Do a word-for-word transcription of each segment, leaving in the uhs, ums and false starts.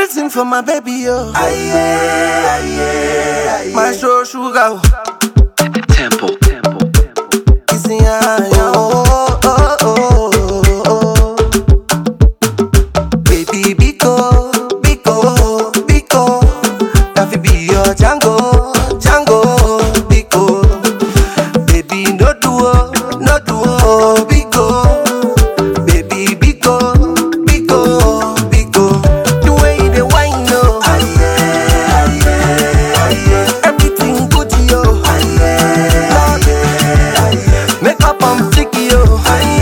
Everything for my baby, yo. Aye, aye, aye, my show sugar. Temple, temple, temple. Kissing her, yo. Oh, oh, oh, oh, oh. Baby, Biko, Biko, Biko. That fi be your Django, Django, Biko. Baby, no duo, no duo, Biko. Baby, Biko, Biko, Biko. The way they whine, yo. Aye, aye, aye. Everything good, yo. Aye, aye. Make up on flicky, yo. Aye,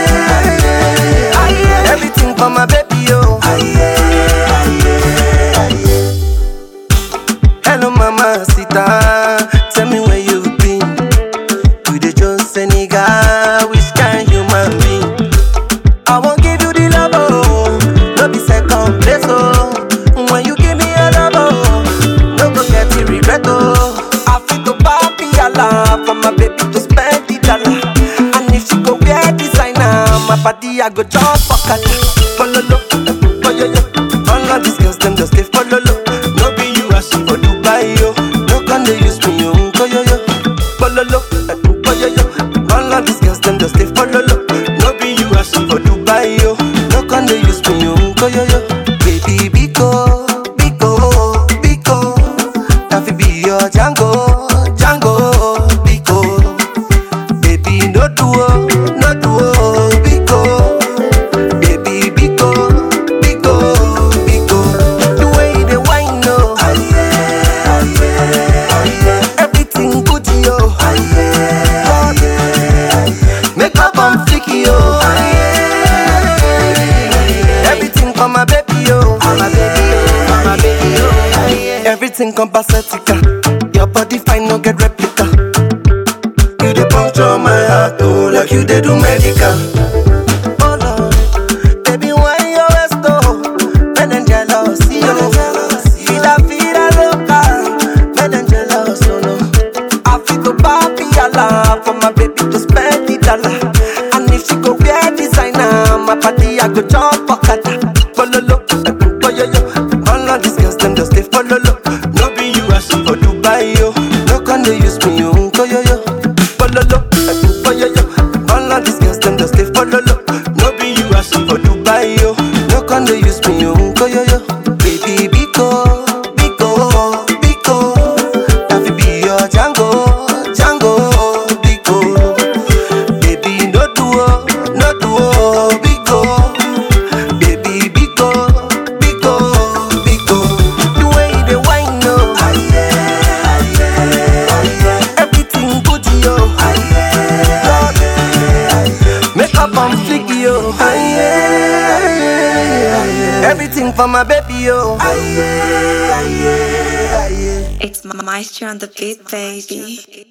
aye. Everything for my baby, yo. Aye, aye. Hello, mama, sita. Tell me where you've been. You the Jones Senegal, which kind human being? I won't give you the love, oh. No be second place, oh. When you give me a love, oh, no go get the regret, oh. I feel to papi Allah for my baby to spend the dollar. And if she go wear designer, my body I go jump for cat. Follow look, oh yo yo. All of these girls them just stay follow look. No be you as she for Dubai, yo. No can they use me, yo, oh yo yo. Follow look, oh yo yo. All of these girls them just stay follow look. No be you as she for Dubai, yo. No can they use me, yo, oh yo yo. Baby, Biko, Biko, Biko. That fi be your Django, Django, Biko. Baby, no duo, no duo, Biko. Baby, Biko, Biko, Biko. The way they whine, no. Aye, aye. Everything good, yo. Aye, aye. Make up on flicky, yo. Aye. Everything for my baby, yo. For my baby, yo. For my baby, yo. Aye. Everything compacetica. Your body fine, no get replica. You dey puncture my heart, oh, like you dey do medical. Oh Lord, baby, why you always go? Men them jealous, yo. Vida, vida loca. Men them jealous, yo, no. I feel to papi Allah for my baby to spend the dollar. And if she go wear designer, my body I go jump for kata. Follow look, oh yo yo. All of these girls them just stay follow look. No be you as she for Dubai, yo. No can they use me, yo, oh yo yo. Follow look, oh yo yo. All of these girls them just stay follow look. No be you as she for Dubai, yo. No can they use me, yo, oh yo yo. Baby, Biko, Biko, Biko. That fi be your Django, Django, Biko. Baby, no duo, no duo, Biko. Baby, Biko, Biko, Biko. The way they whine, no. Aye, aye. Everything good, yo. Aye, aye. Make up on flicky, yo. Aye, aye. Everything for my baby, yo. Aye, aye, aye. It's Maestro on the beat, baby.